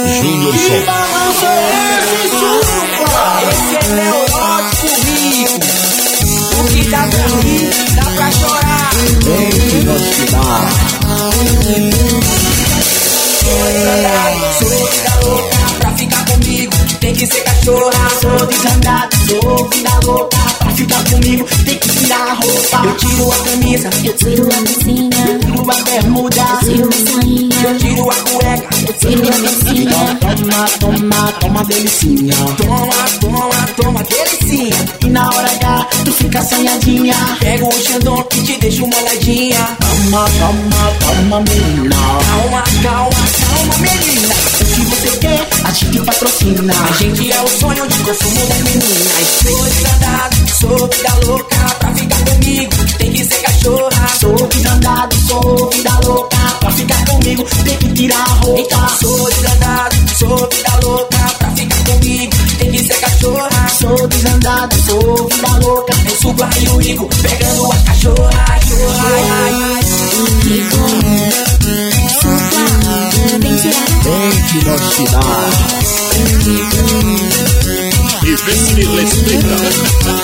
Júnior Som. Esse é neurótico rico. O que dá pra rir, dá pra chorar. Vem que nós te dá. Sou vida louca pra ficar comigo, tem que ser cachorra. Sou desandado, sou vida louca pra ficar comigo, tem que tirar a roupa. Eu tiro a camisa, eu tiro a calcinha, eu tiro a bermuda, eu tiro a sainha, eu tiro a cueca, eu tiro a calcinha. Toma, toma, toma delicinha. Toma, toma, toma delicinha. E na hora H, tu fica assanhadinha. Pega o Xandão que te deixa molhadinha. Toma, toma, toma, menina. Calma, calma, calma, menina. O que você quer, a gente patrocina. A gente é o sonho de consumo das meninas. Sou desandado, sou vida louca pra ficar comigo, tem que ser cachorra. Sou desandado, sou vida louca pra ficar comigo, tem que tirar a roupa. Então sou desandado, sou vida louca pra ficar comigo, tem que ser cachorra. Sou desandado, sou vida louca. Eu subo aí o Rico, pegando a cachorra. Rico, supa, vem tirar. Vem que nós te dá. E vê se me respeita.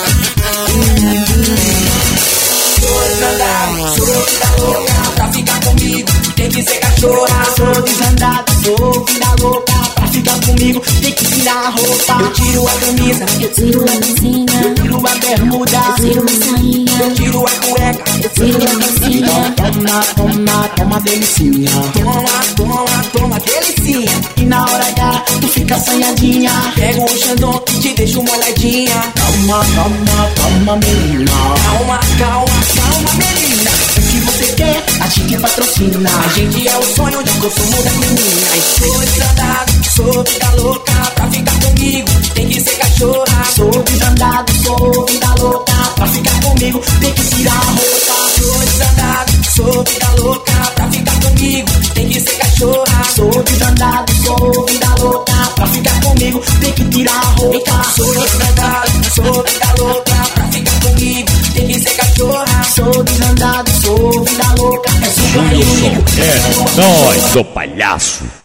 Sou desandado, sou vida louca pra ficar comigo, tem que ser cachorra. Sou desandado, sou vida louca pra ficar comigo, tem que tirar a roupa. Eu tiro a camisa, Eu tiro a calcinha, eu tiro a bermuda, eu tiro a sainha, eu tiro a cueca, eu tiro a calcinha. toma, toma, toma delicinha. toma, toma, toma delicinha. E na hora H, tu fica assanhadinha. Pega o Xandão que te deixa molhadinha. Calma, calma, calma, menina. Calma, calma, calma, menina. O que você quer, a gente patrocina. A gente é o sonho de consumo das meninas. Sou desandado, sou vida louca pra ficar comigo, tem que ser cachorra. Sou desandado, sou vida louca pra ficar comigo, tem que tirar a roupa. Sou desandado, sou vida louca pra ficar comigo, tem que ser cachorra. Sou desandado, sou vida louca pra ficar comigo, tem que tirar a roupa. Então sou desandado, sou vida louca pra ficar comigo, tem que ser cachorra. Sou desandado, sou vida louca. É super Júnior Som. É nós, o palhaço.